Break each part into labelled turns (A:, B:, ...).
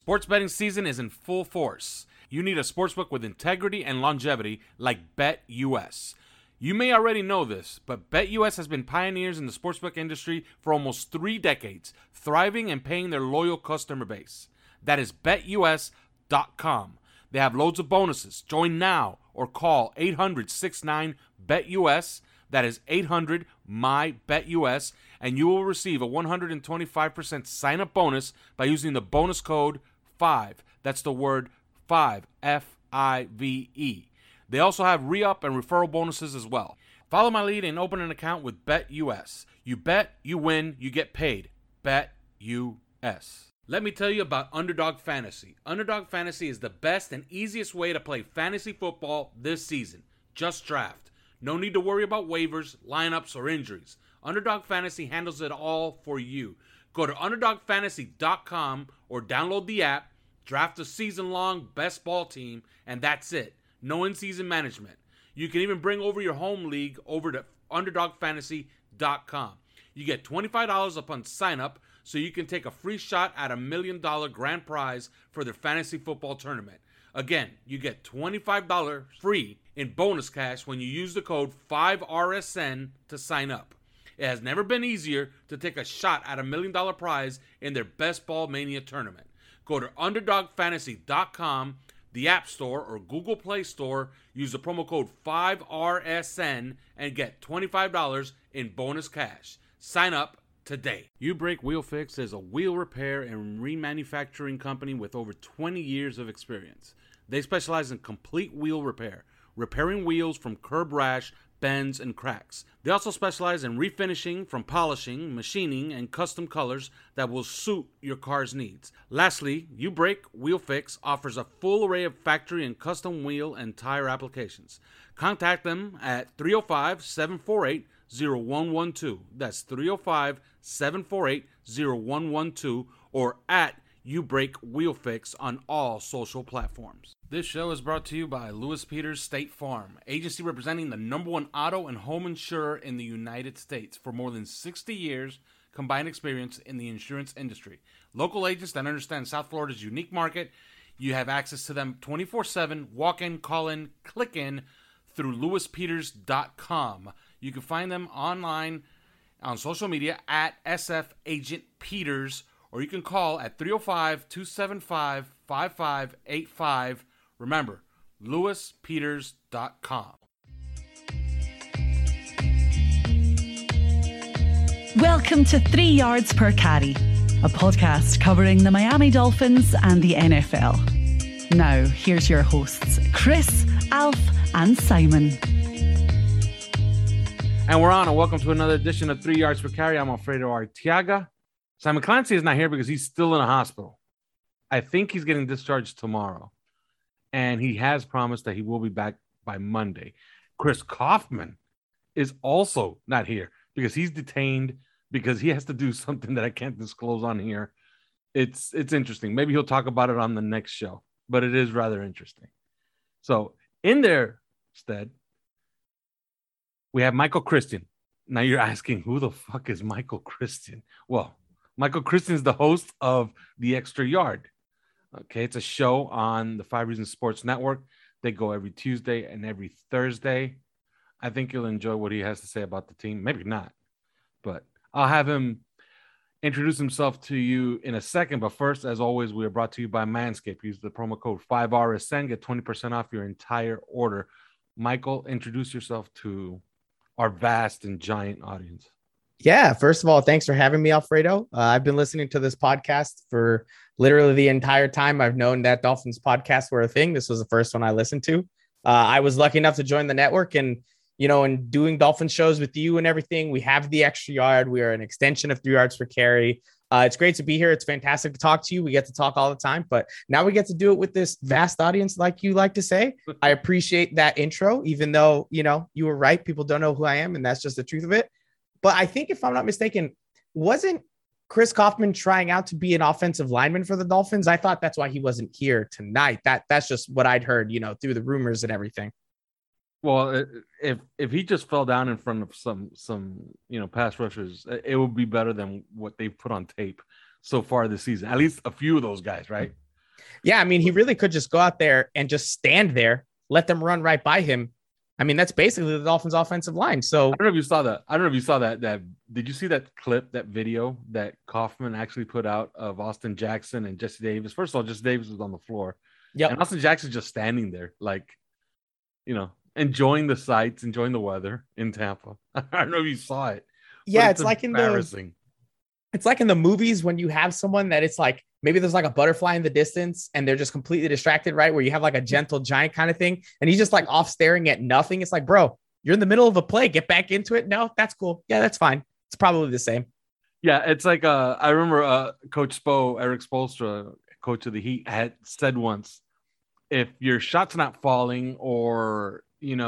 A: Sports betting season is in full force. You need a sportsbook with integrity and longevity like BetUS. You may already know this, but BetUS has been pioneers in the sportsbook industry for almost 3 decades, thriving and paying their loyal customer base. That is BetUS.com. They have loads of bonuses. Join now or call 800-69-BET-US. That is 800-MY-BET-US. And you will receive a 125% sign-up bonus by using the bonus code 5. That's the word 5, F-I-V-E. They also have re-up and referral bonuses as well. Follow my lead and open an account with BetUS. You bet, you win, you get paid. BetUS. Let me tell you about Underdog Fantasy. Underdog Fantasy is the best and easiest way to play fantasy football this season. Just draft. No need to worry about waivers, lineups, or injuries. Underdog Fantasy handles it all for you. Go to UnderdogFantasy.com or download the app, draft a season-long best ball team, and that's it. No in-season management. You can even bring over your home league over to UnderdogFantasy.com. You get $25 upon sign-up, so you can take a free shot at $1 million grand prize for their fantasy football tournament. Again, you get $25 free in bonus cash when you use the code 5RSN to sign up. It has never been easier to take a shot at $1 million prize in their Best Ball Mania tournament. Go to UnderdogFantasy.com, the App Store or Google Play Store, use the promo code 5RSN and get $25 in bonus cash. Sign up today. U-Brake Wheel Fix is a wheel repair and remanufacturing company with over 20 years of experience. They specialize in complete wheel repair, repairing wheels from curb rash, bends, and cracks. They also specialize in refinishing from polishing, machining, and custom colors that will suit your car's needs. Lastly, U-Brake Wheel Fix offers a full array of factory and custom wheel and tire applications. Contact them at 305-748-0112. That's 305-748-0112 or at U-Brake Wheel Fix on all social platforms. This show is brought to you by Lewis Peters State Farm, agency representing the #1 auto and home insurer in the United States for more than 60 years combined experience in the insurance industry. Local agents that understand South Florida's unique market. You have access to them 24/7, walk in, call in, click in through lewispeters.com. You can find them online on social media at SF Agent Peters, or you can call at 305-275-5585. Remember, lewispeters.com.
B: Welcome to 3 Yards Per Carry, a podcast covering the Miami Dolphins and the NFL. Now, here's your hosts, Chris, Alf, and Simon.
A: And we're on, and welcome to another edition of 3 Yards Per Carry. I'm Alfredo Arteaga. Simon Clancy is not here because he's still in a hospital. I think he's getting discharged tomorrow. And he has promised that he will be back by Monday. Chris Kaufman is also not here because he's detained because he has to do something that I can't disclose on here. It's interesting. Maybe he'll talk about it on the next show, but it is rather interesting. So in their stead, we have Michael Christian. Now you're asking, who the fuck is Michael Christian? Well, Michael Christian is the host of The Extra Yard. Okay, it's a show on the 5 Reasons Sports Network. They go every Tuesday and every Thursday. I think you'll enjoy what he has to say about the team. Maybe not, but I'll have him introduce himself to you in a second. But first, as always, we are brought to you by Manscaped. Use the promo code 5RSN. Get 20% off your entire order. Michael, introduce yourself to our vast and giant audience.
C: Yeah, first of all, thanks for having me, Alfredo. I've been listening to this podcast for literally the entire time I've known that Dolphins podcasts were a thing. This was the first one I listened to. I was lucky enough to join the network, and in doing Dolphin shows with you and everything, we have The Extra Yard. We are an extension of 3 Yards Per Carry. It's great to be here. It's fantastic to talk to you. We get to talk all the time, but now we get to do it with this vast audience, like you like to say. I appreciate that intro, even though, you were right. People don't know who I am, and that's just the truth of it. But I think, if I'm not mistaken, wasn't Chris Kaufman trying out to be an offensive lineman for the Dolphins? I thought that's why he wasn't here tonight. That's just what I'd heard, through the rumors and everything.
A: Well, if he just fell down in front of some pass rushers, it would be better than what they've put on tape so far this season. At least a few of those guys, right?
C: Yeah, I mean, he really could just go out there and just stand there, let them run right by him. I mean, that's basically the Dolphins' offensive line. So
A: I don't know if you saw that. I don't know if you saw that. Did you see that clip, that video that Kaufman actually put out of Austin Jackson and Jesse Davis? First of all, Jesse Davis was on the floor.
C: yeah,
A: And Austin Jackson just standing there, like, enjoying the sights, enjoying the weather in Tampa. I don't know if you saw it.
C: yeah, it's like
A: embarrassing.
C: It's like in the movies when you have someone that it's like maybe there's like a butterfly in the distance and they're just completely distracted, right? Where you have like a gentle giant kind of thing, and he's just like off staring at nothing. It's like, bro, you're in the middle of a play. Get back into it. No, that's cool. Yeah, that's fine. It's probably the same.
A: Yeah, it's like I remember Coach Eric Spoelstra, coach of the Heat, had said once, if your shot's not falling or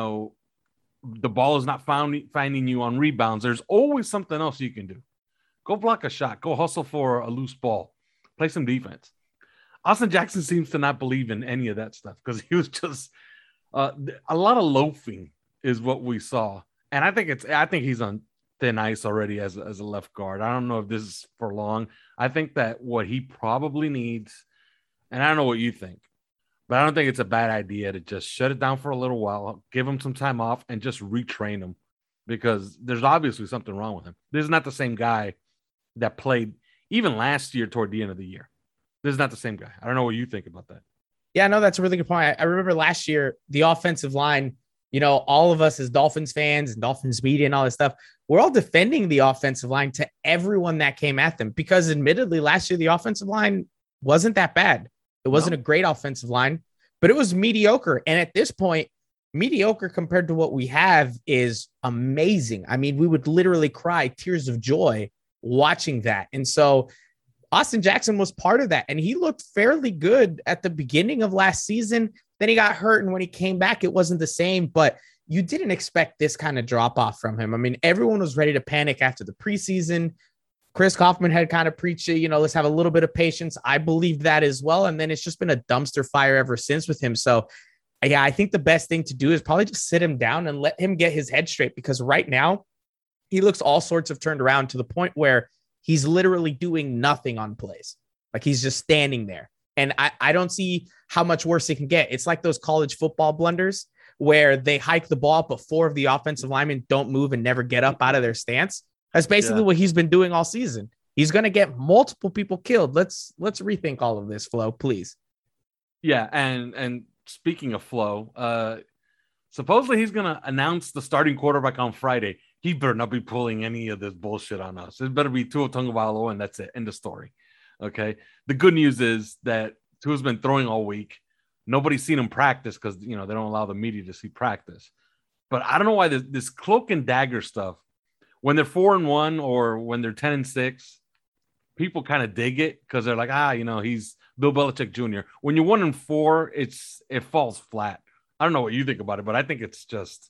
A: the ball is not finding you on rebounds, there's always something else you can do. Go block a shot. Go hustle for a loose ball. Play some defense. Austin Jackson seems to not believe in any of that stuff because he was just a lot of loafing is what we saw. And I think he's on thin ice already as a left guard. I don't know if this is for long. I think that what he probably needs, and I don't know what you think, but I don't think it's a bad idea to just shut it down for a little while, give him some time off, and just retrain him because there's obviously something wrong with him. This is not the same guy that played even last year toward the end of the year. This is not the same guy. I don't know what you think about that.
C: Yeah, no, that's a really good point. I remember last year, the offensive line, all of us as Dolphins fans and Dolphins media and all this stuff, we're all defending the offensive line to everyone that came at them because admittedly last year, the offensive line wasn't that bad. It wasn't a great offensive line, but it was mediocre. And at this point, mediocre compared to what we have is amazing. I mean, we would literally cry tears of joy watching that. And so Austin Jackson was part of that. And he looked fairly good at the beginning of last season. Then he got hurt. And when he came back, it wasn't the same, but you didn't expect this kind of drop off from him. I mean, everyone was ready to panic after the preseason. Chris Kaufman had kind of preached, let's have a little bit of patience. I believed that as well. And then it's just been a dumpster fire ever since with him. So yeah, I think the best thing to do is probably just sit him down and let him get his head straight because right now, he looks all sorts of turned around to the point where he's literally doing nothing on plays. Like he's just standing there. And I don't see how much worse it can get. It's like those college football blunders where they hike the ball, but 4 of the offensive linemen don't move and never get up out of their stance. That's basically what he's been doing all season. He's going to get multiple people killed. Let's rethink all of this, Flo, please.
A: Yeah. And speaking of Flo, supposedly he's going to announce the starting quarterback on Friday. He better not be pulling any of this bullshit on us. It better be Tua Tagovailoa, and that's it. End of story. Okay. The good news is that Tua's been throwing all week. Nobody's seen him practice because, they don't allow the media to see practice. But I don't know why this cloak and dagger stuff, when they're 4-1 or when they're 10-6, people kind of dig it because they're like, he's Bill Belichick Jr. When you're 1-4, it falls flat. I don't know what you think about it, but I think it's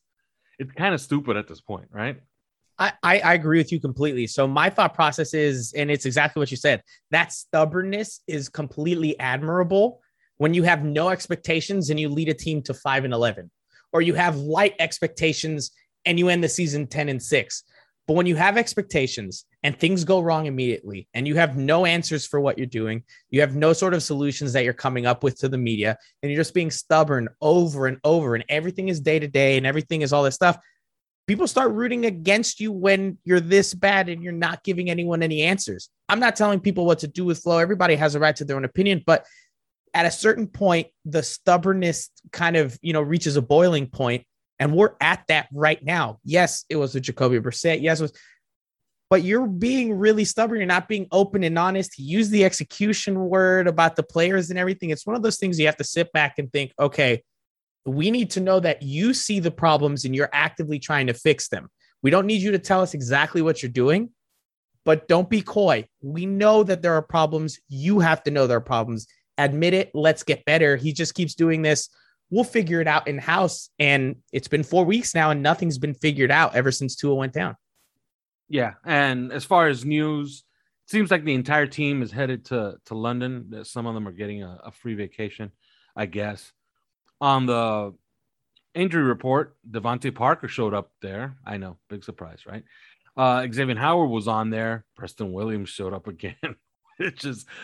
A: kind of stupid at this point, right?
C: I agree with you completely. So my thought process is, and it's exactly what you said, that stubbornness is completely admirable when you have no expectations and you lead a team to 5-11, or you have light expectations and you end the season 10-6. But when you have expectations and things go wrong immediately and you have no answers for what you're doing, you have no sort of solutions that you're coming up with to the media, and you're just being stubborn over and over, and everything is day to day and everything is all this stuff, people start rooting against you when you're this bad and you're not giving anyone any answers. I'm not telling people what to do with Flo. Everybody has a right to their own opinion, but at a certain point, the stubbornness kind of, reaches a boiling point. And we're at that right now. Yes, it was with Jacoby Brissett. Yes, it was. But you're being really stubborn. You're not being open and honest. He used the execution word about the players and everything. It's one of those things you have to sit back and think, okay, we need to know that you see the problems and you're actively trying to fix them. We don't need you to tell us exactly what you're doing, but don't be coy. We know that there are problems. You have to know there are problems. Admit it. Let's get better. He just keeps doing this. We'll figure it out in-house. And it's been 4 weeks now and nothing's been figured out ever since Tua went down.
A: Yeah. And as far as news, it seems like the entire team is headed to London. Some of them are getting a free vacation, I guess. On the injury report, Devontae Parker showed up there. I know, big surprise, right? Xavier Howard was on there. Preston Williams showed up again, which is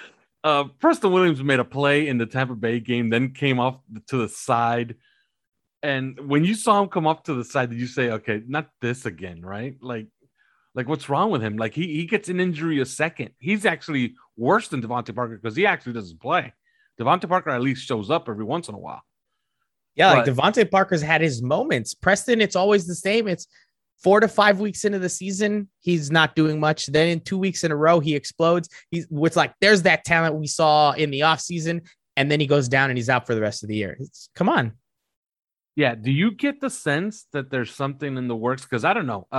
A: Preston Williams made a play in the Tampa Bay game, then came off to the side. And when you saw him come up to the side, did you say, okay, not this again, right? Like what's wrong with him? Like he gets an injury a second. He's actually worse than Devontae Parker because he actually doesn't play. Devontae Parker at least shows up every once in a while.
C: Yeah, like Devontae Parker's had his moments. Preston, it's always the same. It's 4 to 5 weeks into the season, he's not doing much. Then in 2 weeks in a row, he explodes. It's like there's that talent we saw in the offseason, and then he goes down and he's out for the rest of the year. Come on.
A: Yeah. Do you get the sense that there's something in the works? Because I don't know.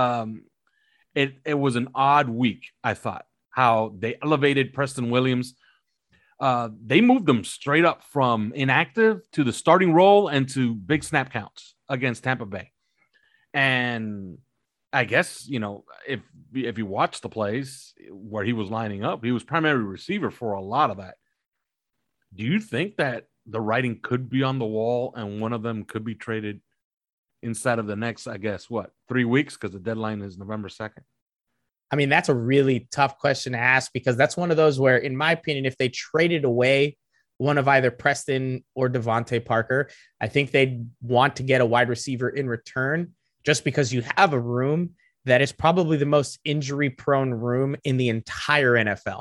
A: It was an odd week, I thought, how they elevated Preston Williams. They moved them straight up from inactive to the starting role and to big snap counts against Tampa Bay. And I guess, if you watch the plays where he was lining up, he was primary receiver for a lot of that. Do you think that the writing could be on the wall and one of them could be traded inside of the next, 3 weeks? Because the deadline is November 2nd.
C: I mean, that's a really tough question to ask because that's one of those where, in my opinion, if they traded away one of either Preston or Devontae Parker, I think they'd want to get a wide receiver in return just because you have a room that is probably the most injury-prone room in the entire NFL.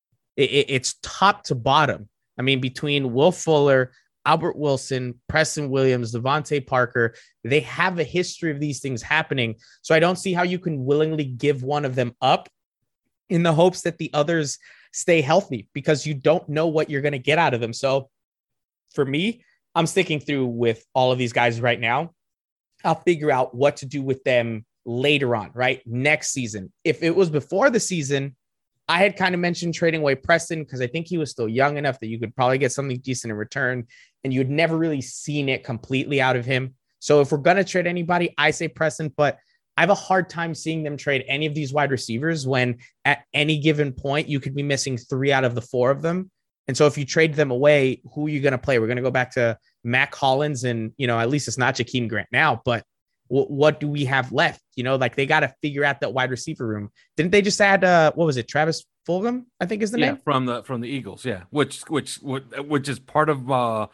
C: It's top to bottom. I mean, between Will Fuller, Albert Wilson, Preston Williams, Devontae Parker, they have a history of these things happening. So I don't see how you can willingly give one of them up in the hopes that the others stay healthy because you don't know what you're going to get out of them. So for me, I'm sticking through with all of these guys right now. I'll figure out what to do with them later on, right? Next season. If it was before the season, I had kind of mentioned trading away Preston because I think he was still young enough that you could probably get something decent in return and you'd never really seen it completely out of him. So if we're going to trade anybody, I say Preston, but I have a hard time seeing them trade any of these wide receivers when at any given point you could be missing 3 out of the 4 of them. And so if you trade them away, who are you going to play? We're going to go back to Mac Hollins and, at least it's not Jakeem Grant now, but what do we have left? They got to figure out that wide receiver room. Didn't they just add, Travis Fulgham, I think is the name?
A: From the Eagles. Yeah. Which is part of,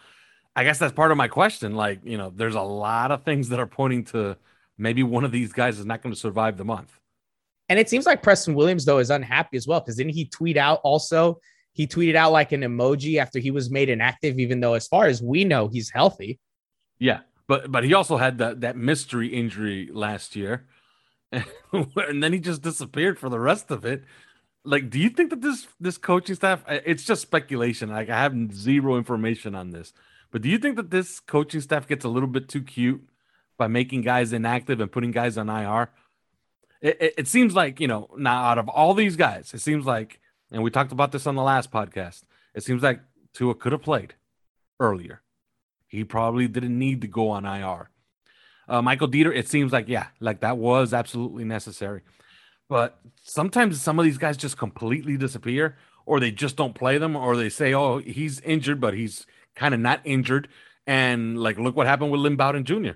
A: I guess that's part of my question. There's a lot of things that are pointing to maybe one of these guys is not going to survive the month.
C: And it seems like Preston Williams, though, is unhappy as well. Because didn't he tweet out also? He tweeted out like an emoji after he was made inactive, even though as far as we know, he's healthy.
A: Yeah. But he also had that mystery injury last year. And then he just disappeared for the rest of it. Do you think that this coaching staff, it's just speculation. I have zero information on this. But do you think that this coaching staff gets a little bit too cute by making guys inactive and putting guys on IR? It seems like, now out of all these guys, it seems like, and we talked about this on the last podcast, it seems like Tua could have played earlier. He probably didn't need to go on IR. Michael Dieter, it seems like, that was absolutely necessary. But sometimes some of these guys just completely disappear, or they just don't play them, or they say, oh, he's injured, but he's kind of not injured. And, look what happened with Lynn Bowden Jr.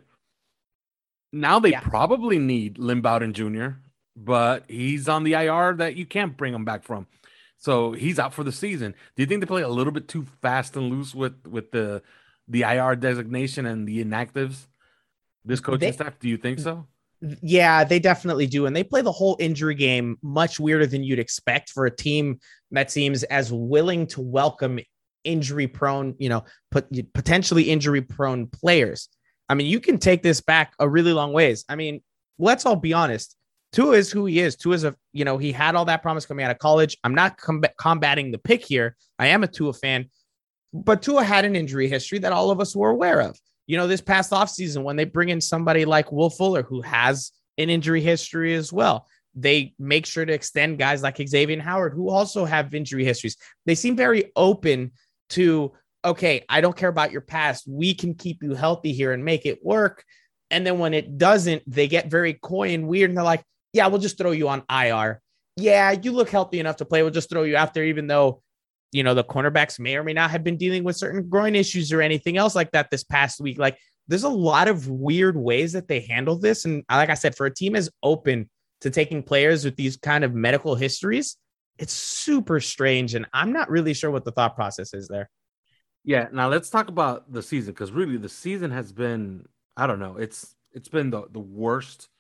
A: Now they probably need Lynn Bowden Jr., but he's on the IR that you can't bring him back from. So he's out for the season. Do you think they play a little bit too fast and loose with the IR designation and the inactives? This coaching staff, do you think so?
C: Yeah, they definitely do. And they play the whole injury game much weirder than you'd expect for a team that seems as willing to welcome injury-prone, potentially injury-prone players. I mean, you can take this back a really long ways. I mean, let's all be honest. Tua is who he is. Tua is he had all that promise coming out of college. I'm not combating the pick here. I am a Tua fan, but Tua had an injury history that all of us were aware of. This past offseason, when they bring in somebody like Will Fuller, who has an injury history as well, they make sure to extend guys like Xavier Howard, who also have injury histories. They seem very open to, okay, I don't care about your past. We can keep you healthy here and make it work. And then when it doesn't, they get very coy and weird. And they're like, yeah, we'll just throw you on IR. Yeah, you look healthy enough to play. We'll just throw you out there, even though, the cornerbacks may or may not have been dealing with certain groin issues or anything else like that this past week. There's a lot of weird ways that they handle this. And like I said, for a team as open to taking players with these kind of medical histories, it's super strange. And I'm not really sure what the thought process is there.
A: Yeah. Now let's talk about the season, because really the season has been, I don't know, it's been the worst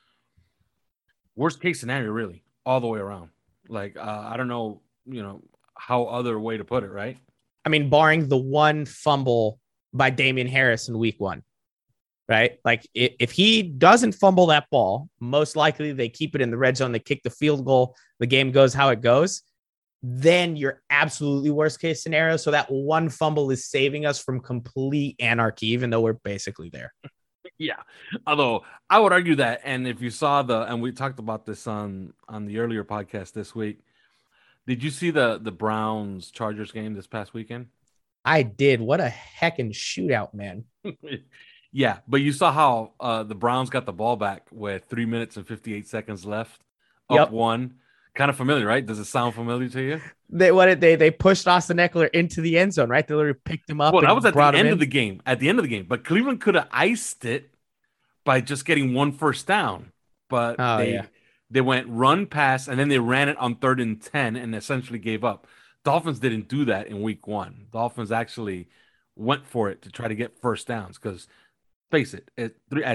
A: case scenario, really, all the way around. Like, I don't know, how other way to put it, right?
C: I mean, barring the one fumble by Damian Harris in week 1, right? Like if he doesn't fumble that ball, most likely they keep it in the red zone, they kick the field goal, the game goes how it goes. Then you're absolutely worst case scenario. So that one fumble is saving us from complete anarchy, even though we're basically there.
A: Yeah. Although I would argue that, and if you saw and we talked about this on the earlier podcast this week, did you see the Browns Chargers game this past weekend?
C: I did. What a heckin' shootout, man.
A: Yeah, but you saw how the Browns got the ball back with 3 minutes and 58 seconds left, up one. Kind of familiar, right? Does it sound familiar to you?
C: They pushed Austin Eckler into the end zone, right? They literally picked him up.
A: Well, that was at the end of the game. At the end of the game, but Cleveland could have iced it by just getting one first down. But they went run pass, and then they ran it on 3rd and 10 and essentially gave up. Dolphins didn't do that in week 1. Dolphins actually went for it to try to get first downs because, face it, at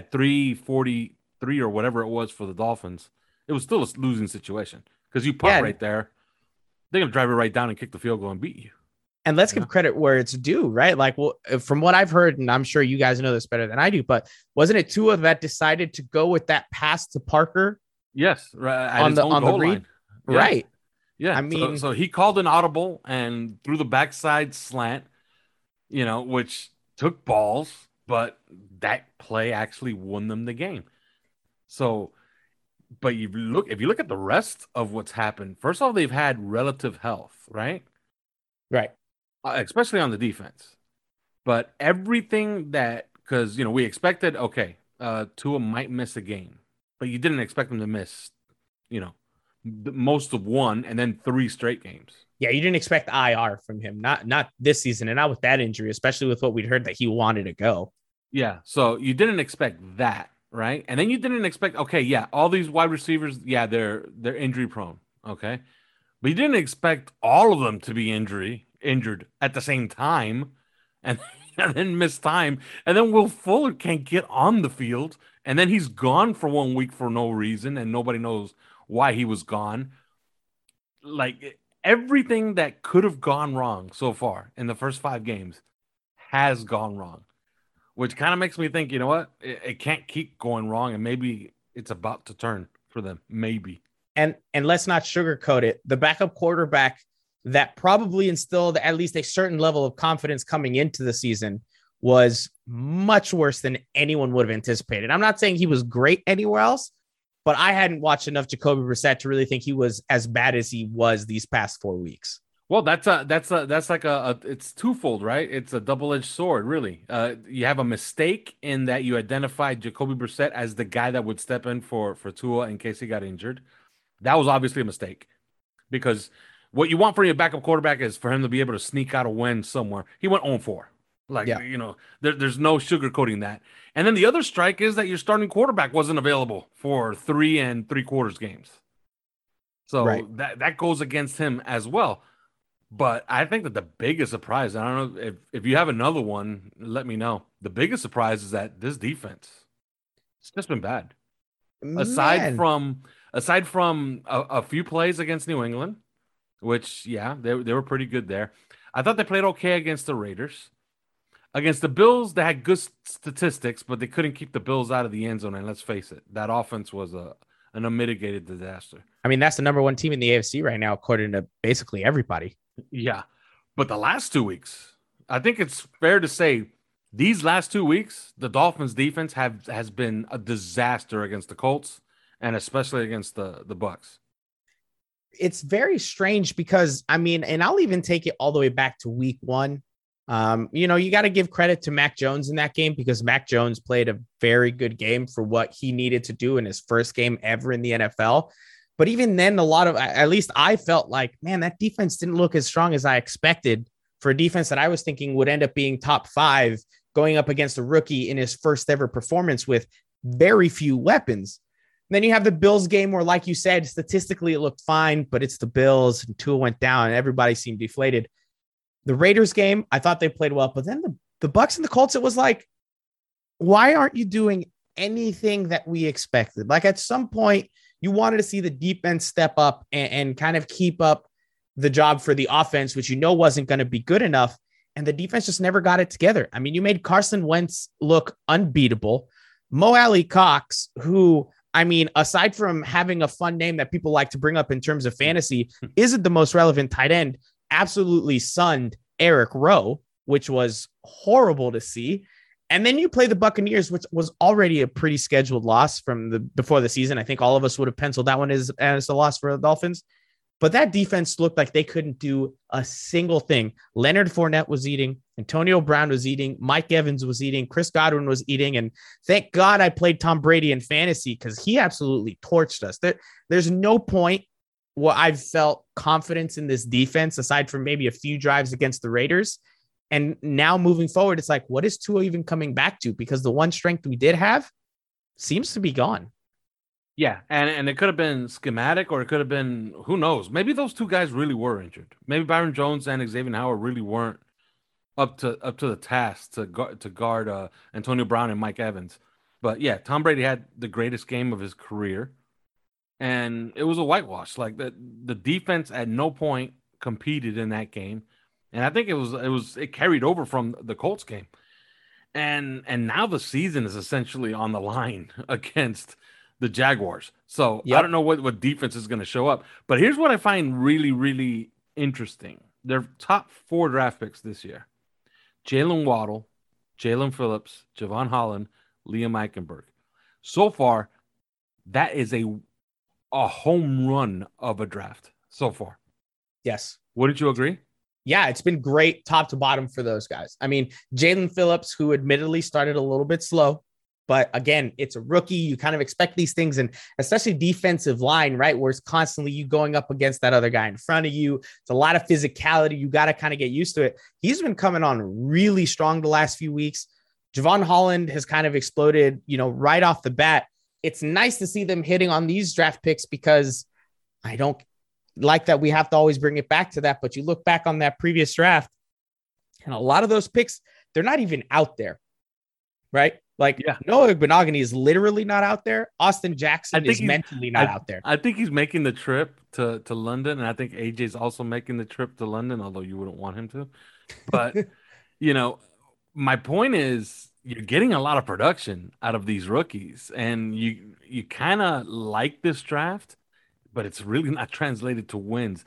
A: 3:43 or whatever it was for the Dolphins, it was still a losing situation because you punt right there, they're going to drive it right down and kick the field goal and beat you.
C: And let's give credit where it's due, right? Like, well, from what I've heard, and I'm sure you guys know this better than I do, but wasn't it Tua that decided to go with that pass to Parker?
A: Yes, right,
C: on the read,
A: yeah.
C: Right?
A: Yeah,
C: I mean,
A: so he called an audible and threw the backside slant, which took balls, but that play actually won them the game. So, but if you look at the rest of what's happened, first of all, they've had relative health, right?
C: Right.
A: Especially on the defense. But everything because we expected, Tua might miss a game, but you didn't expect him to miss, most of one and then 3 straight games.
C: Yeah, you didn't expect IR from him, not this season, and not with that injury, especially with what we'd heard that he wanted to go.
A: Yeah, so you didn't expect that, right? And then you didn't expect, all these wide receivers, they're injury prone, okay? But you didn't expect all of them to be injured at the same time and then miss time. And then Will Fuller can't get on the field, and then he's gone for 1 week for no reason, and nobody knows why he was gone. Like, everything that could have gone wrong so far in the first 5 games has gone wrong, which kind of makes me think, you know what? It can't keep going wrong, and maybe it's about to turn for them. Maybe.
C: And let's not sugarcoat it. The backup quarterback that probably instilled at least a certain level of confidence coming into the season was much worse than anyone would have anticipated. I'm not saying he was great anywhere else, but I hadn't watched enough Jacoby Brissett to really think he was as bad as he was these past 4 weeks.
A: Well, that's like it's twofold, right? It's a double-edged sword, really. You have a mistake in that you identified Jacoby Brissett as the guy that would step in for Tua in case he got injured. That was obviously a mistake, because what you want from your backup quarterback is for him to be able to sneak out a win somewhere. He went 0-4. There's no sugarcoating that. And then the other strike is that your starting quarterback wasn't available for 3 3/4 games. So that goes against him as well. But I think that the biggest surprise, I don't know if you have another one, let me know. The biggest surprise is that this defense, it's just been bad. Aside from a few plays against New England, which, they were pretty good there. I thought they played okay against the Raiders. Against the Bills, they had good statistics, but they couldn't keep the Bills out of the end zone. And let's face it, that offense was an unmitigated disaster.
C: I mean, that's the number 1 team in the AFC right now, according to basically everybody.
A: Yeah. But the last 2 weeks, I think it's fair to say these last 2 weeks, the Dolphins defense has been a disaster against the Colts and especially against the Bucs.
C: It's very strange because, I mean, and I'll even take it all the way back to week 1. You got to give credit to Mac Jones in that game, because Mac Jones played a very good game for what he needed to do in his first game ever in the NFL. But even then, at least I felt like, man, that defense didn't look as strong as I expected for a defense that I was thinking would end up being top 5 going up against a rookie in his first ever performance with very few weapons. Then you have the Bills game where, like you said, statistically it looked fine, but it's the Bills and Tua went down and everybody seemed deflated. The Raiders game, I thought they played well, but then the Bucks and the Colts, it was like, why aren't you doing anything that we expected? Like at some point, you wanted to see the defense step up and kind of keep up the job for the offense, which wasn't going to be good enough. And the defense just never got it together. I mean, you made Carson Wentz look unbeatable. Mo Alley Cox, who, I mean, aside from having a fun name that people like to bring up in terms of fantasy, isn't the most relevant tight end, absolutely sunned Eric Rowe, which was horrible to see. And then you play the Buccaneers, which was already a pretty scheduled loss before the season. I think all of us would have penciled that one as a loss for the Dolphins. But that defense looked like they couldn't do a single thing. Leonard Fournette was eating. Antonio Brown was eating. Mike Evans was eating. Chris Godwin was eating. And thank God I played Tom Brady in fantasy because he absolutely torched us. There's no point where I've felt confidence in this defense aside from maybe a few drives against the Raiders. And now moving forward, it's like, what is Tua even coming back to? Because the one strength we did have seems to be gone.
A: Yeah, and it could have been schematic, or it could have been, who knows? Maybe those two guys really were injured. Maybe Byron Jones and Xavier Howard really weren't up to the task to guard Antonio Brown and Mike Evans. But yeah, Tom Brady had the greatest game of his career, and it was a whitewash. Like the defense at no point competed in that game, and I think it carried over from the Colts game, and now the season is essentially on the line against the Jaguars. So yep. I don't know what defense is going to show up. But here's what I find really, really interesting. Their top 4 draft picks this year: Jalen Waddle, Jalen Phillips, Javon Holland, Liam Eichenberg. So far, that is a home run of a draft so far.
C: Yes.
A: Wouldn't you agree?
C: Yeah, it's been great top to bottom for those guys. I mean, Jalen Phillips, who admittedly started a little bit slow, but again, it's a rookie. You kind of expect these things, and especially defensive line, right? Where it's constantly you going up against that other guy in front of you. It's a lot of physicality. You got to kind of get used to it. He's been coming on really strong the last few weeks. Javon Holland has kind of exploded, right off the bat. It's nice to see them hitting on these draft picks because I don't like that we have to always bring it back to that. But you look back on that previous draft, and a lot of those picks, they're not even out there, right? Like, yeah. Noah Benogany is literally not out there. Austin Jackson is mentally not out there.
A: I think he's making the trip to London, and I think AJ's also making the trip to London, although you wouldn't want him to. But, my point is you're getting a lot of production out of these rookies, and you kind of like this draft, but it's really not translated to wins.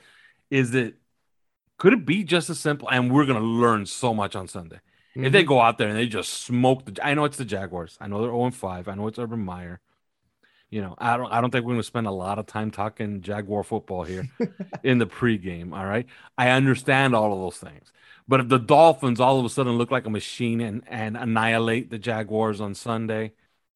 A: Could it be just as simple? And we're going to learn so much on Sunday. If they go out there and they just smoke I know it's the Jaguars. I know they're 0-5. I know it's Urban Meyer. I don't think we're going to spend a lot of time talking Jaguar football here in the pregame. All right, I understand all of those things, but if the Dolphins all of a sudden look like a machine and annihilate the Jaguars on Sunday,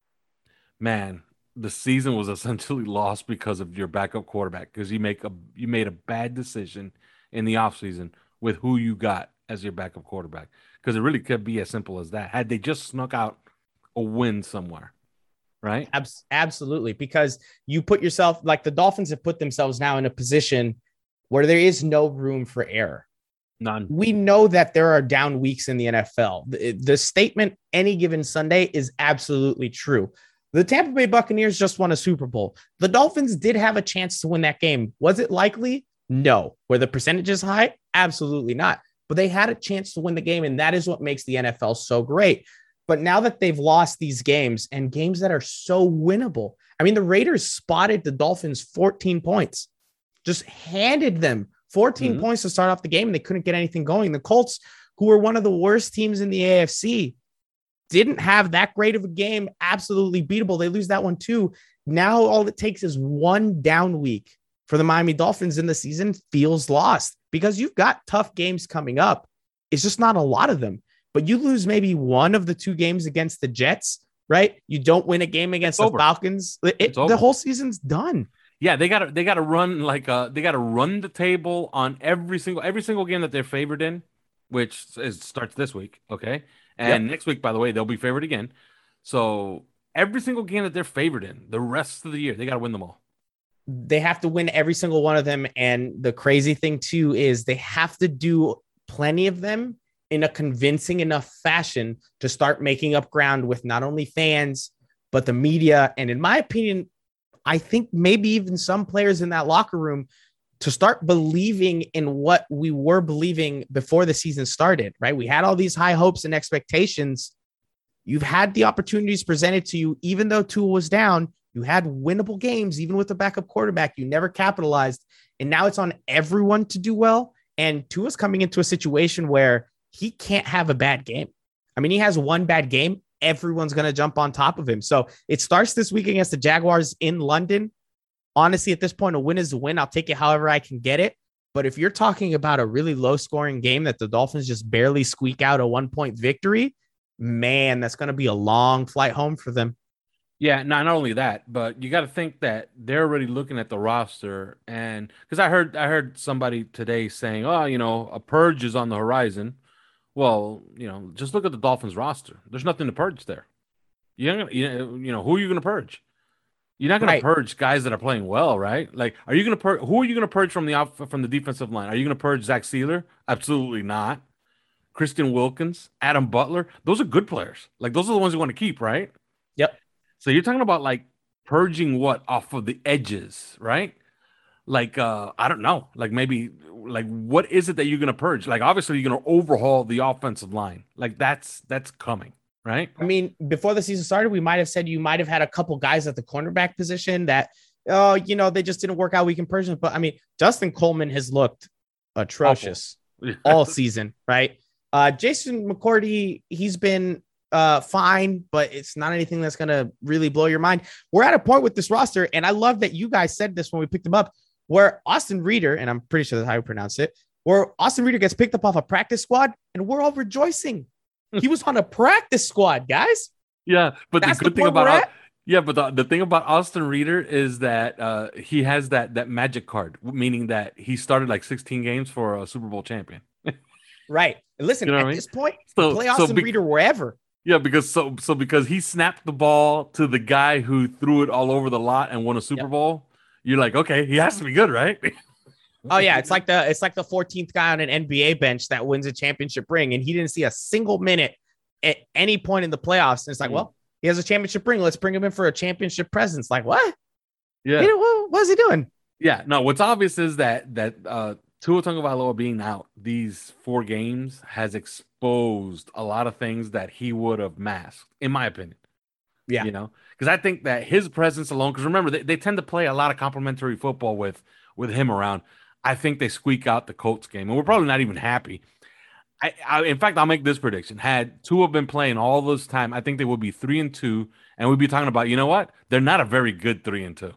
A: man, the season was essentially lost because of your backup quarterback, because you made a bad decision in the offseason with who you got as your backup quarterback. Because it really could be as simple as that. Had they just snuck out a win somewhere, right?
C: Absolutely. Because you put yourself, like the Dolphins have put themselves now in a position where there is no room for error.
A: None.
C: We know that there are down weeks in the NFL. The statement any given Sunday is absolutely true. The Tampa Bay Buccaneers just won a Super Bowl. The Dolphins did have a chance to win that game. Was it likely? No. Were the percentages high? Absolutely not. But they had a chance to win the game, and that is what makes the NFL so great. But now that they've lost these games, and games that are so winnable, I mean, the Raiders spotted the Dolphins 14 points, just handed them 14 points to start off the game, and they couldn't get anything going. The Colts, who were one of the worst teams in the AFC, didn't have that great of a game, absolutely beatable. They lose that one too. Now all it takes is one down week for the Miami Dolphins, and the season feels lost because you've got tough games coming up. It's just not a lot of them, but you lose maybe one of the 2 games against the Jets, right? You don't win a game against the Falcons. The whole season's done.
A: Yeah, they gotta run they gotta run the table on every single game that they're favored in, which starts this week, okay? And next week, by the way, they'll be favored again. So every single game that they're favored in the rest of the year, they got to win them all.
C: They have to win every single one of them. And the crazy thing, too, is they have to do plenty of them in a convincing enough fashion to start making up ground with not only fans, but the media. And in my opinion, I think maybe even some players in that locker room to start believing in what we were believing before the season started, right? We had all these high hopes and expectations. You've had the opportunities presented to you, even though Tua was down. You had winnable games, even with the backup quarterback. You never capitalized. And now it's on everyone to do well. And Tua's coming into a situation where he can't have a bad game. I mean, he has one bad game. Everyone's going to jump on top of him. So it starts this week against the Jaguars in London. Honestly, at this point, a win is a win. I'll take it however I can get it. But if you're talking about a really low scoring game that the Dolphins just barely squeak out a 1-point victory, man, that's going to be a long flight home for them.
A: Yeah, not only that, but you got to think that they're already looking at the roster, and because I heard somebody today saying, "Oh, a purge is on the horizon." Well, just look at the Dolphins roster. There's nothing to purge there. You're not gonna, who are you going to purge? You're not going to purge guys that are playing well, right? Like, are you going to purge? Who are you going to purge from the defensive line? Are you going to purge Zach Sealer? Absolutely not. Christian Wilkins, Adam Butler, those are good players. Like, those are the ones you want to keep, right?
C: Yep.
A: So you're talking about like purging what off of the edges, right? Like, I don't know. Like maybe like what is it that you're gonna purge? Like obviously you're gonna overhaul the offensive line. Like that's coming, right?
C: I mean, before the season started, we might have said you might have had a couple guys at the cornerback position that they just didn't work out. We can purge them. But I mean, Justin Coleman has looked atrocious all season, right? Jason McCourty, he's been fine, but it's not anything that's going to really blow your mind. We're at a point with this roster, and I love that you guys said this when we picked him up, where Austin Reeder, and I'm pretty sure that's how you pronounce it, where Austin Reeder gets picked up off a practice squad, and we're all rejoicing. He was on a practice squad, guys.
A: Yeah, but
C: that's
A: the good thing about the thing about Austin Reeder is that he has that magic card, meaning that he started like 16 games for a Super Bowl champion.
C: Right. And listen, at this point, play Austin Reeder wherever.
A: Yeah, because because he snapped the ball to the guy who threw it all over the lot and won a Super Bowl, you're like, okay, he has to be good, right?
C: Oh yeah, it's like the 14th guy on an NBA bench that wins a championship ring, and he didn't see a single minute at any point in the playoffs. And it's like, well, he has a championship ring. Let's bring him in for a championship presence. Like what?
A: Yeah.
C: What is he doing?
A: Yeah. No. What's obvious is that Tua Tagovailoa being out these 4 games has exposed a lot of things that he would have masked, in my opinion.
C: Yeah.
A: Because I think that his presence alone, because remember, they tend to play a lot of complimentary football with him around. I think they squeak out the Colts game, and we're probably not even happy. In fact, I'll make this prediction. Had Tua been playing all this time, I think they would be 3-2, and we'd be talking about, you know what? They're not a very good 3-2.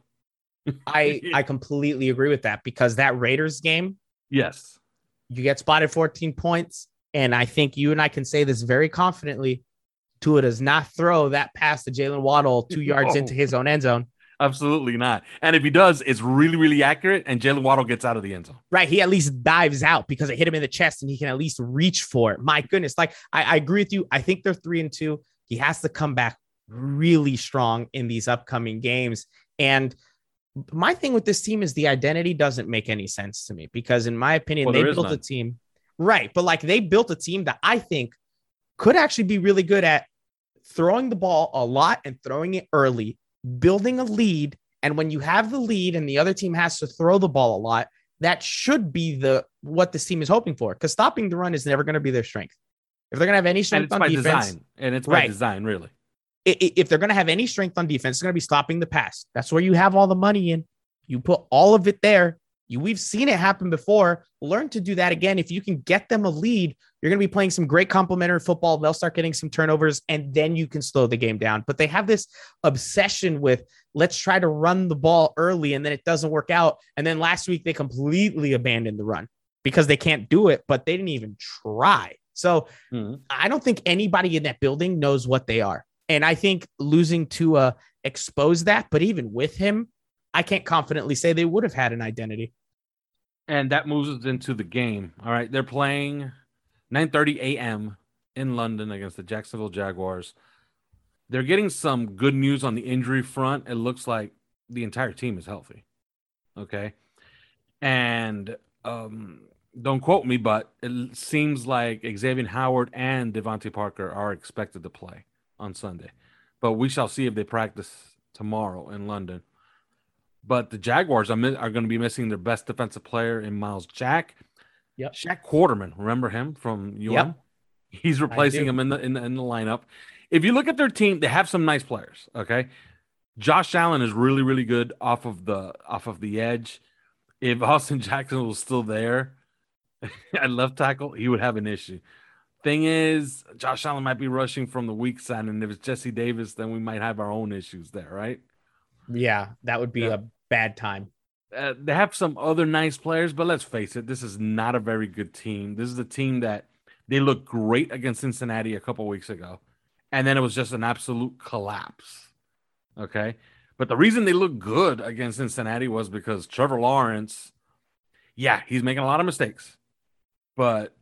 C: I completely agree with that, because that Raiders game,
A: yes,
C: you get spotted 14 points. And I think you and I can say this very confidently. Tua does not throw that pass to Jalen Waddle 2 yards into his own end zone.
A: Absolutely not. And if he does, it's really, really accurate, and Jalen Waddle gets out of the end zone.
C: Right. He at least dives out because it hit him in the chest, and he can at least reach for it. My goodness. Like, I agree with you. I think they're 3-2. He has to come back really strong in these upcoming games. And my thing with this team is the identity doesn't make any sense to me, because in my opinion, they built a team. Right. But like, they built a team that I think could actually be really good at throwing the ball a lot and throwing it early, building a lead. And when you have the lead and the other team has to throw the ball a lot, that should be what this team is hoping for, because stopping the run is never going to be their strength. If they're going to have any strength on defense,
A: it's by design, really.
C: If they're going to have any strength on defense, it's going to be stopping the pass. That's where you have all the money in. You put all of it there. We've seen it happen before. Learn to do that again. If you can get them a lead, you're going to be playing some great complementary football. They'll start getting some turnovers, and then you can slow the game down. But they have this obsession with, let's try to run the ball early, and then it doesn't work out. And then last week, they completely abandoned the run because they can't do it, but they didn't even try. So I don't think anybody in that building knows what they are. And I think losing Tua exposed that. But even with him, I can't confidently say they would have had an identity.
A: And that moves us into the game. All right. They're playing 9:30 a.m. in London against the Jacksonville Jaguars. They're getting some good news on the injury front. It looks like the entire team is healthy. Okay. And don't quote me, but it seems like Xavier Howard and Devontae Parker are expected to play on Sunday. But we shall see if they practice tomorrow in London. But the Jaguars are going to be missing their best defensive player in Miles Jack.
C: Yep.
A: Shaq Quarterman, remember him from UM?
C: Yep.
A: He's replacing him in the lineup. If you look at their team, they have some nice players. Okay, Josh Allen is really, really good off of the edge. If Austin Jackson was still there at left tackle, he would have an issue. Thing is, Josh Allen might be rushing from the weak side, and if it's Jesse Davis, then we might have our own issues there, right?
C: Yeah, that would be a bad time.
A: They have some other nice players, but let's face it, this is not a very good team. This is a team that they looked great against Cincinnati a couple weeks ago, and then it was just an absolute collapse. Okay, but the reason they looked good against Cincinnati was because Trevor Lawrence, yeah, he's making a lot of mistakes, but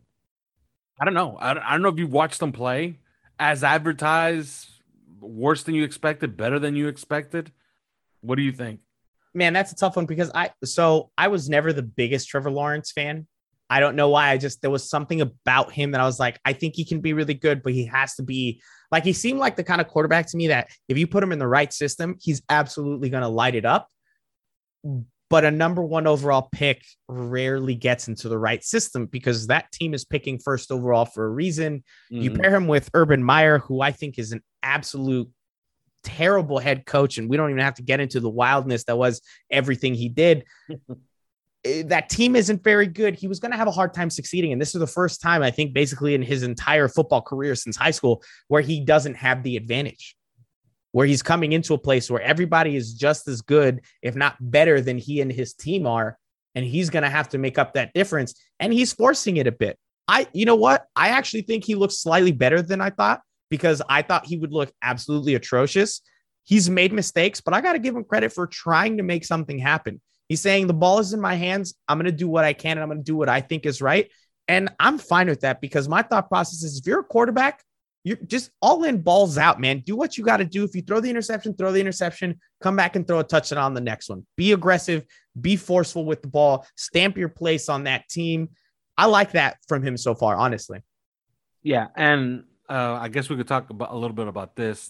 A: I don't know. I don't know if you watched them play as advertised, worse than you expected, better than you expected. What do you think?
C: Man, that's a tough one because I was never the biggest Trevor Lawrence fan. I don't know why. There was something about him that I was like, I think he can be really good, but he has to be like, he seemed like the kind of quarterback to me that if you put him in the right system, he's absolutely going to light it up. But a number one overall pick rarely gets into the right system because that team is picking first overall for a reason. You pair him with Urban Meyer, who I think is an absolute terrible head coach, and we don't even have to get into the wildness that was everything he did. That team isn't very good. He was going to have a hard time succeeding. And this is the first time, I think, basically in his entire football career since high school, where he doesn't have the advantage, where he's coming into a place where everybody is just as good, if not better than he and his team are. And he's going to have to make up that difference. And he's forcing it a bit. You know what? I actually think he looks slightly better than I thought, because I thought he would look absolutely atrocious. He's made mistakes, but I got to give him credit for trying to make something happen. He's saying the ball is in my hands. I'm going to do what I can, and I'm going to do what I think is right. And I'm fine with that because my thought process is if you're a quarterback, you're just all in, balls out, man. Do what you got to do. If you throw the interception, come back and throw a touchdown on the next one. Be aggressive, be forceful with the ball, stamp your place on that team. I like that from him so far, honestly.
A: Yeah, and I guess we could talk about a little bit about this.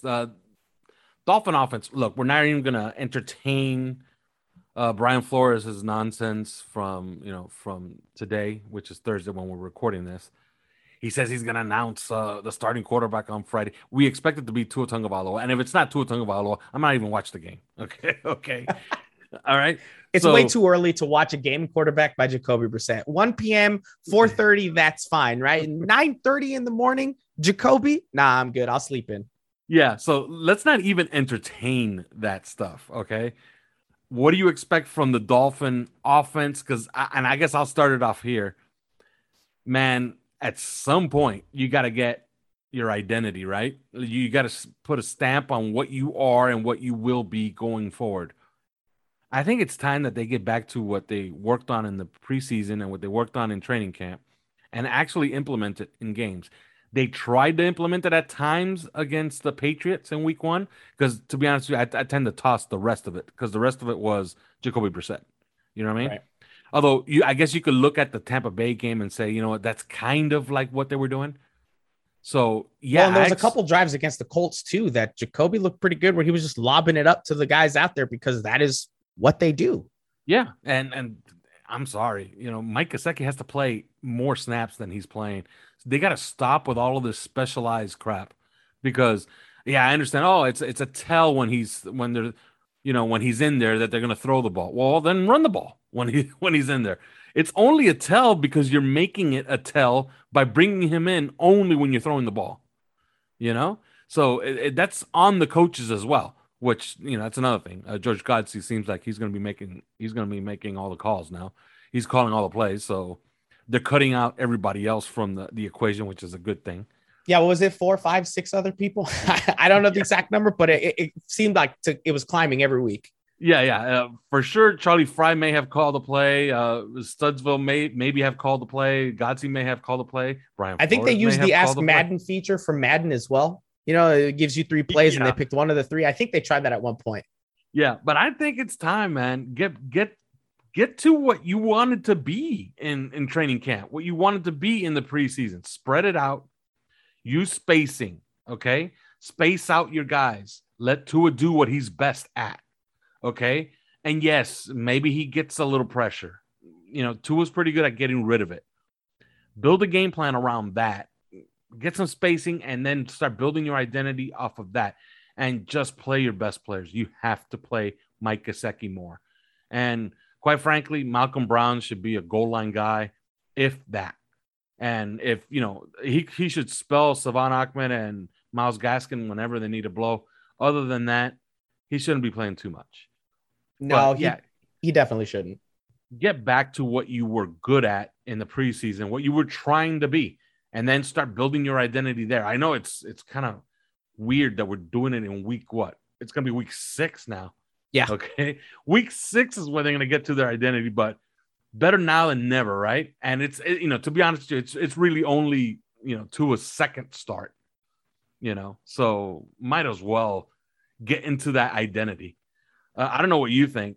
A: Dolphin offense. Look, we're not even going to entertain Brian Flores' nonsense from today, which is Thursday when we're recording this. He says he's going to announce the starting quarterback on Friday. We expect it to be Tua Tagovailoa, and if it's not Tua Tagovailoa, I'm not even watching the game. Okay. All right.
C: It's way too early to watch a game quarterback by Jacoby Brissett. 1 p.m., 4:30, that's fine, right? 9:30 in the morning, Jacoby? Nah, I'm good. I'll sleep in.
A: Yeah, so let's not even entertain that stuff, okay? What do you expect from the Dolphin offense? I guess I'll start it off here. Man, at some point, you got to get your identity, right? You got to put a stamp on what you are and what you will be going forward. I think it's time that they get back to what they worked on in the preseason and what they worked on in training camp and actually implement it in games. They tried to implement it at times against the Patriots in week 1 because, to be honest with you, I tend to toss the rest of it because the rest of it was Jacoby Brissett. You know what I mean? Right. Although, I guess you could look at the Tampa Bay game and say, you know what, that's kind of like what they were doing. So, yeah.
C: Well, and there was a couple drives against the Colts, too, that Jacoby looked pretty good where he was just lobbing it up to the guys out there because that is what they do.
A: Yeah, and I'm sorry, Mike Gesicki has to play more snaps than he's playing. So they got to stop with all of this specialized crap because, yeah, I understand. Oh, it's a tell when he's in there that they're going to throw the ball. Well, then run the ball when he's in there. It's only a tell because you're making it a tell by bringing him in only when you're throwing the ball. So that's on the coaches as well. Which, that's another thing. George Godsey seems like he's going to be making all the calls now. He's calling all the plays, so they're cutting out everybody else from the equation, which is a good thing.
C: Yeah, what was it? 4, 5, 6 other people? I don't know the exact number, but it seemed like it was climbing every week.
A: Yeah. For sure, Charlie Fry may have called the play. Studsville maybe have called the play. Godsey may have called the play.
C: I think they used the Ask Madden feature for Madden as well. it gives you 3 plays and
A: Yeah.
C: they picked one of the 3. I think they tried that at one point.
A: Yeah, but I think it's time, man. Get to what you wanted to be in training camp, what you wanted to be in the preseason. Spread it out. Use spacing, okay? Space out your guys. Let Tua do what he's best at, okay? And yes, maybe he gets a little pressure. Tua's pretty good at getting rid of it. Build a game plan around that. Get some spacing and then start building your identity off of that. And just play your best players. You have to play Mike Gesicki more. And quite frankly, Malcolm Brown should be a goal line guy, if that. And if, he should spell Savon Ahmed and Myles Gaskin whenever they need a blow. Other than that, he shouldn't be playing too much.
C: No, he definitely shouldn't.
A: Get back to what you were good at in the preseason, what you were trying to be, and then start building your identity there. I know it's kind of weird that we're doing it in week what? It's going to be week 6 now.
C: Yeah.
A: Okay. Week 6 is where they're going to get to their identity, but better now than never, right? And to be honest, it's really only, to a second start, so might as well get into that identity. I don't know what you think.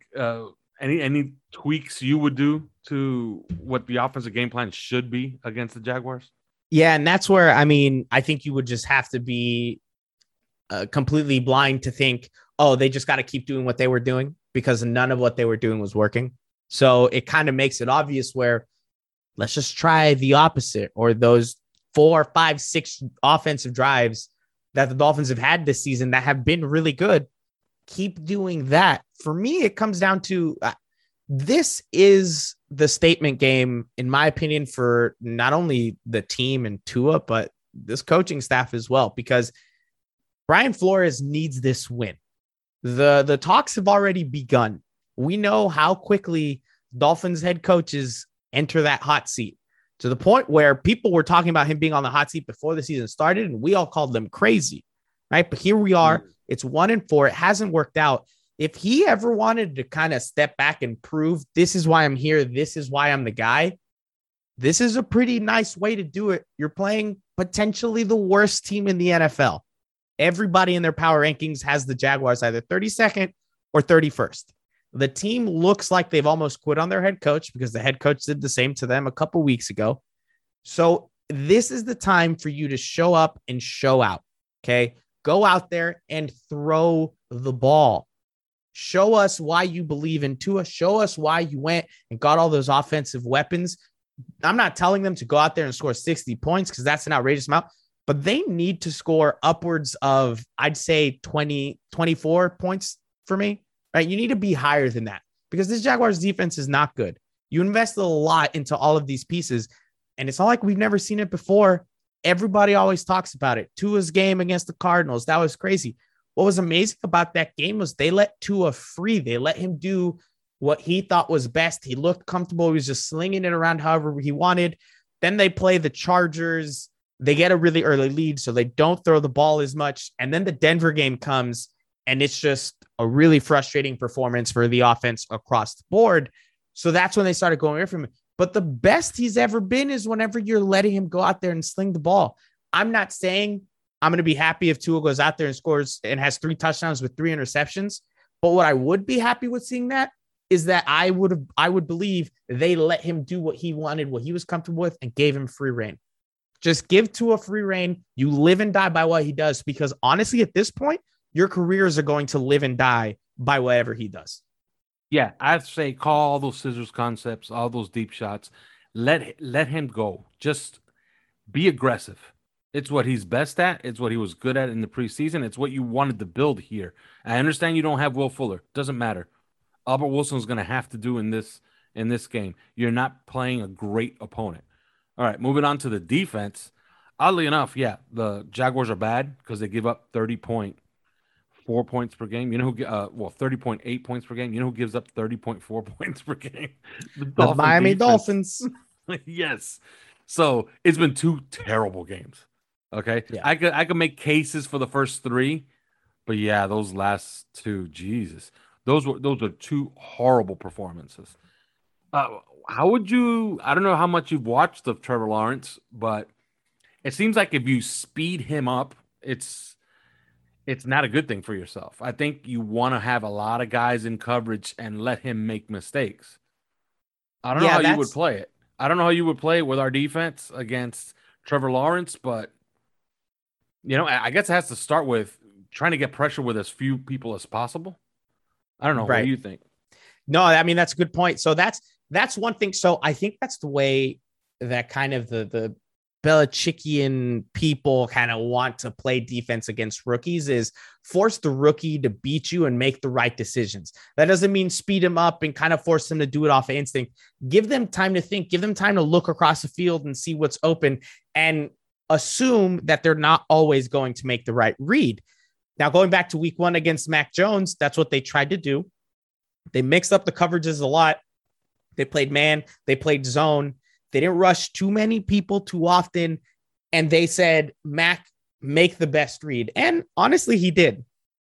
A: Any tweaks you would do to what the offensive game plan should be against the Jaguars?
C: Yeah, and that's where, I think you would just have to be completely blind to think, oh, they just got to keep doing what they were doing, because none of what they were doing was working. So it kind of makes it obvious where let's just try the opposite, or those 4, 5, 6 offensive drives that the Dolphins have had this season that have been really good. Keep doing that. For me, it comes down to this is the statement game, in my opinion, for not only the team and Tua, but this coaching staff as well, because Brian Flores needs this win. The talks have already begun. We know how quickly Dolphins head coaches enter that hot seat, to the point where people were talking about him being on the hot seat before the season started, and we all called them crazy, right? But here we are. It's 1-4. It hasn't worked out. If he ever wanted to kind of step back and prove this is why I'm here, this is why I'm the guy, this is a pretty nice way to do it. You're playing potentially the worst team in the NFL. Everybody in their power rankings has the Jaguars either 32nd or 31st. The team looks like they've almost quit on their head coach, because the head coach did the same to them a couple weeks ago. So this is the time for you to show up and show out. Okay. Go out there and throw the ball. Show us why you believe in Tua. Show us why you went and got all those offensive weapons. I'm not telling them to go out there and score 60 points, because that's an outrageous amount, but they need to score upwards of, I'd say 20, 24 points for me, right? You need to be higher than that, because this Jaguars defense is not good. You invested a lot into all of these pieces, and it's not like we've never seen it before. Everybody always talks about it. Tua's game against the Cardinals, that was crazy. What was amazing about that game was they let Tua free. They let him do what he thought was best. He looked comfortable. He was just slinging it around however he wanted. Then they play the Chargers. They get a really early lead, so they don't throw the ball as much. And then the Denver game comes, and it's just a really frustrating performance for the offense across the board. So that's when they started going away from him. But the best he's ever been is whenever you're letting him go out there and sling the ball. I'm not saying I'm going to be happy if Tua goes out there and scores and has 3 touchdowns with 3 interceptions. But what I would be happy with seeing that is that I would believe they let him do what he wanted, what he was comfortable with, and gave him free reign. Just give Tua free reign. You live and die by what he does, because honestly, at this point, your careers are going to live and die by whatever he does.
A: Yeah, I'd say call all those scissors concepts, all those deep shots. Let him go. Just be aggressive. It's what he's best at. It's what he was good at in the preseason. It's what you wanted to build here. I understand you don't have Will Fuller. Doesn't matter. Albert Wilson's going to have to do in this game. You're not playing a great opponent. All right, moving on to the defense. Oddly enough, yeah, the Jaguars are bad because they give up 30.4 points per game. You know who? 30.8 points per game. You know who gives up 30.4 points per game?
C: The Miami Dolphins.
A: Yes. So it's been 2 terrible games. Okay.
C: Yeah.
A: I could make cases for the first 3, but yeah, those last 2, Jesus, those are 2 horrible performances. How would you? I don't know how much you've watched of Trevor Lawrence, but it seems like if you speed him up, it's it's not a good thing for yourself. I think you want to have a lot of guys in coverage and let him make mistakes. I don't know
C: Yeah,
A: how you would
C: that's
A: play it. I don't know how you would play it with our defense against Trevor Lawrence, but I guess it has to start with trying to get pressure with as few people as possible. I don't know. What do
C: right.
A: you think?
C: No, I mean that's a good point. So that's one thing. So I think that's the way that kind of the Belichickian people kind of want to play defense against rookies is force the rookie to beat you and make the right decisions. That doesn't mean speed him up and kind of force them to do it off of instinct. Give them time to think, give them time to look across the field and see what's open and assume that they're not always going to make the right read. Now, going back to week 1 against Mac Jones, that's what they tried to do. They mixed up the coverages a lot. They played man, they played zone. They didn't rush too many people too often. And they said, Mac, make the best read. And honestly, he did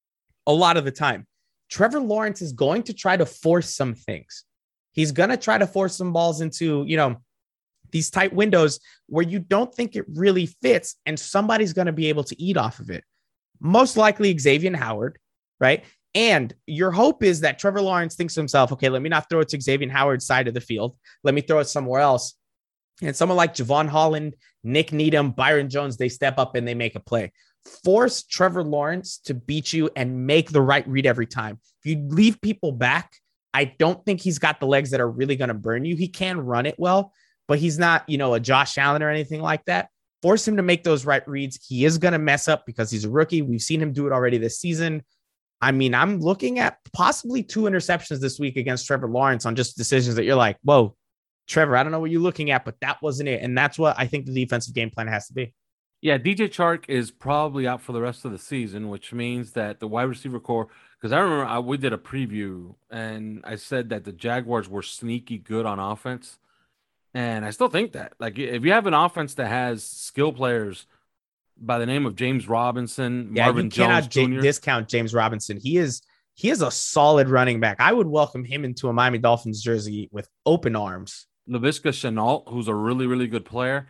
C: a lot of the time. Trevor Lawrence is going to try to force some things. He's going to try to force some balls into, these tight windows where you don't think it really fits. And somebody's going to be able to eat off of it. Most likely Xavier Howard, right? And your hope is that Trevor Lawrence thinks to himself, okay, let me not throw it to Xavier Howard's side of the field. Let me throw it somewhere else. And someone like Javon Holland, Nick Needham, Byron Jones, they step up and they make a play. Force Trevor Lawrence to beat you and make the right read every time. If you leave people back, I don't think he's got the legs that are really going to burn you. He can run it well, but he's not, a Josh Allen or anything like that. Force him to make those right reads. He is going to mess up because he's a rookie. We've seen him do it already this season. I mean, I'm looking at possibly 2 interceptions this week against Trevor Lawrence on just decisions that you're like, whoa, Trevor, I don't know what you're looking at, but that wasn't it. And that's what I think the defensive game plan has to be.
A: Yeah, DJ Chark is probably out for the rest of the season, which means that the wide receiver core, because I remember we did a preview and I said that the Jaguars were sneaky good on offense. And I still think that. Like, if you have an offense that has skill players by the name of James Robinson, Marvin Jones Jr.
C: discount James Robinson. He is a solid running back. I would welcome him into a Miami Dolphins jersey with open arms.
A: Laviska Shenault, who's a really, really good player.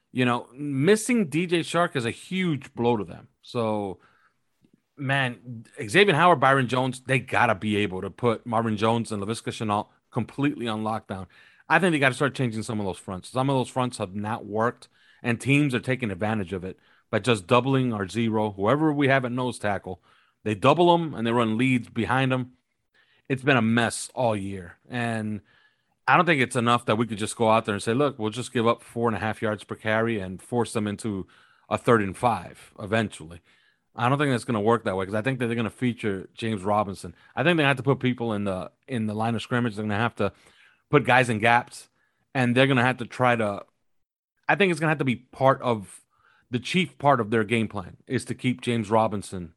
A: Missing DJ Chark is a huge blow to them. So, man, Xavier Howard, Byron Jones, they got to be able to put Marvin Jones and Laviska Shenault completely on lockdown. I think they got to start changing some of those fronts. Some of those fronts have not worked, and teams are taking advantage of it by just doubling our zero. Whoever we have at nose tackle, they double them, and they run leads behind them. It's been a mess all year, and I don't think it's enough that we could just go out there and say, look, we'll just give up 4.5 yards per carry and force them into a 3rd and 5 eventually. I don't think that's going to work that way because I think that they're going to feature James Robinson. I think they have to put people in the line of scrimmage. They're going to have to put guys in gaps, and they're going to have to try to – I think it's going to have to be part of the chief part of their game plan is to keep James Robinson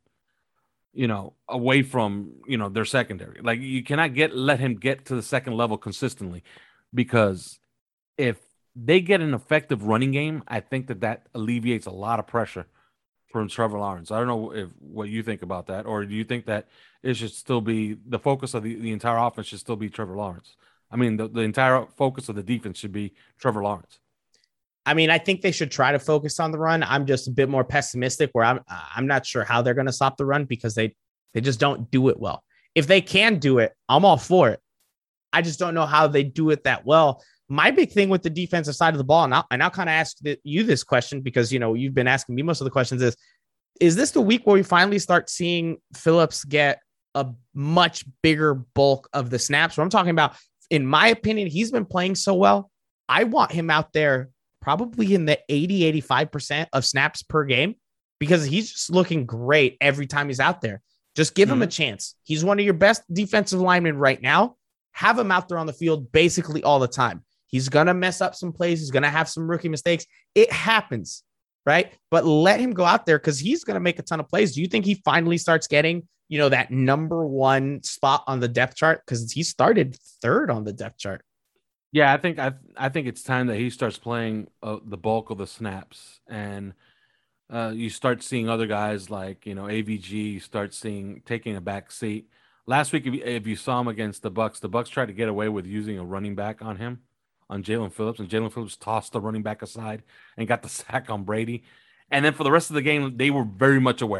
A: away from, their secondary. Like, you cannot let him get to the second level consistently because if they get an effective running game, I think that alleviates a lot of pressure from Trevor Lawrence. I don't know what you think about that, or do you think that it should still be the focus of the entire offense should still be Trevor Lawrence? I mean, the entire focus of the defense should be Trevor Lawrence.
C: I mean, I think they should try to focus on the run. I'm just a bit more pessimistic where I'm not sure how they're going to stop the run because they just don't do it well. If they can do it, I'm all for it. I just don't know how they do it that well. My big thing with the defensive side of the ball, and I'll kind of ask you this question because, you've been asking me most of the questions is this the week where we finally start seeing Phillips get a much bigger bulk of the snaps? What I'm talking about, in my opinion, he's been playing so well. I want him out there probably in the 80-85% of snaps per game because he's just looking great every time he's out there. Just give him a chance. He's one of your best defensive linemen right now. Have him out there on the field basically all the time. He's going to mess up some plays. He's going to have some rookie mistakes. It happens, right? But let him go out there because he's going to make a ton of plays. Do you think he finally starts getting, that number 1 spot on the depth chart? Because he started 3rd on the depth chart.
A: Yeah, I think it's time that he starts playing the bulk of the snaps, and you start seeing other guys like AVG. You start taking a back seat. Last week, if you saw him against the Bucks tried to get away with using a running back on him, on Jaelan Phillips, and Jaelan Phillips tossed the running back aside and got the sack on Brady. And then for the rest of the game, they were very much aware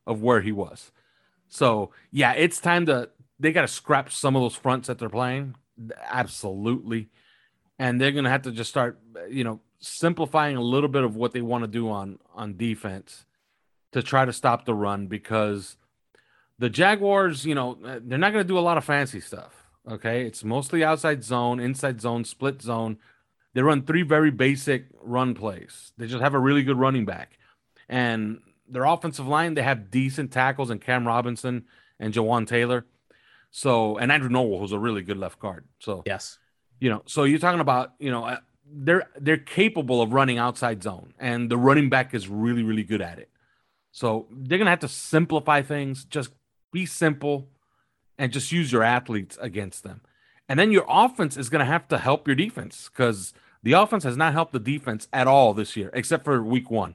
A: of where he was. So, yeah, it's time they got to scrap some of those fronts that they're playing. Absolutely. And they're going to have to just start, simplifying a little bit of what they want to do on defense to try to stop the run, because the Jaguars, they're not going to do a lot of fancy stuff. Okay. It's mostly outside zone, inside zone, split zone. They run 3 very basic run plays. They just have a really good running back. And their offensive line, they have decent tackles in Cam Robinson and Jawan Taylor. So, and Andrew Norwell, who's a really good left guard. So,
C: yes,
A: so you're talking about, they're capable of running outside zone, and the running back is really, really good at it. So they're going to have to simplify things, just be simple, and just use your athletes against them. And then your offense is going to have to help your defense, because the offense has not helped the defense at all this year, except for week 1.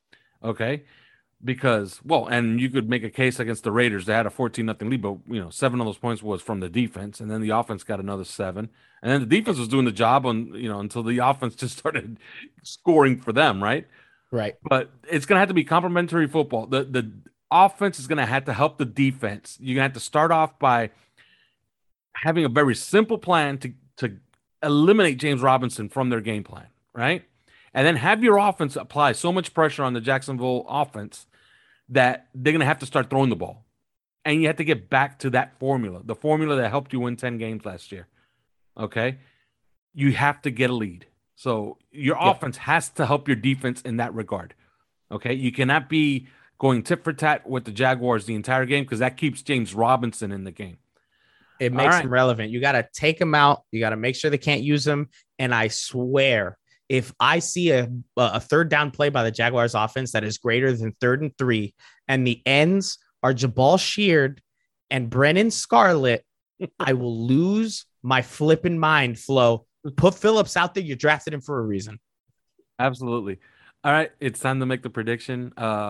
A: Okay? Because, and you could make a case against the Raiders. They had a 14-0 lead, but, 7 of those points was from the defense, and then the offense got another 7. And then the defense was doing the job until the offense just started scoring for them, right?
C: Right.
A: But it's going to have to be complementary football. The offense is going to have to help the defense. You're going to have to start off by having a very simple plan to eliminate James Robinson from their game plan, right? And then have your offense apply so much pressure on the Jacksonville offense that they're going to have to start throwing the ball. And you have to get back to that formula, the formula that helped you win 10 games last year. Okay? You have to get a lead. So your offense has to help your defense in that regard. Okay? You cannot be going tit for tat with the Jaguars the entire game, because that keeps James Robinson in the game.
C: It makes him relevant. You got to take him out. You got to make sure they can't use him. And I swear, if I see a 3rd down play by the Jaguars offense that is greater than 3rd and 3, and the ends are Jabal Sheard and Brennan Scarlett, I will lose my flipping mind, Flo. Put Phillips out there. You drafted him for a reason.
A: Absolutely. All right. It's time to make the prediction.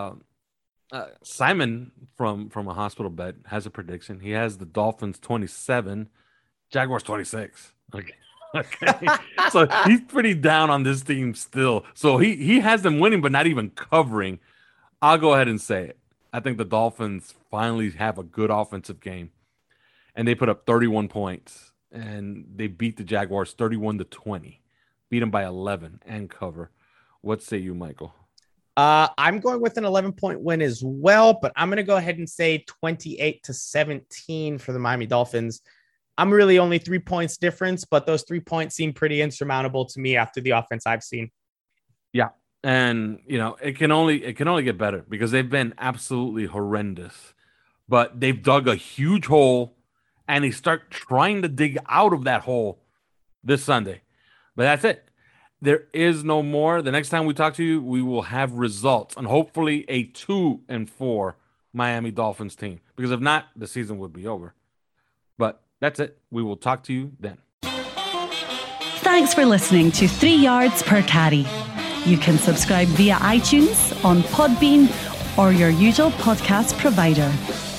A: Simon from a hospital bed has a prediction. He has the Dolphins 27, Jaguars 26. Okay. So he's pretty down on this team still. So he has them winning, but not even covering. I'll go ahead and say it. I think the Dolphins finally have a good offensive game, and they put up 31 points, and they beat the Jaguars 31-20, beat them by 11 and cover. What say you, Michael?
C: I'm going with an 11-point win as well, but I'm going to go ahead and say 28-17 for the Miami Dolphins. I'm really only 3 points difference, but those 3 points seem pretty insurmountable to me after the offense I've seen.
A: Yeah. And, it can only get better, because they've been absolutely horrendous, but they've dug a huge hole, and they start trying to dig out of that hole this Sunday. But that's it. There is no more. The next time we talk to you, we will have results, and hopefully a 2-4 Miami Dolphins team, because if not, the season would be over. But that's it. We will talk to you then.
B: Thanks for listening to 3 Yards Per Carry. You can subscribe via iTunes, on Podbean, or your usual podcast provider.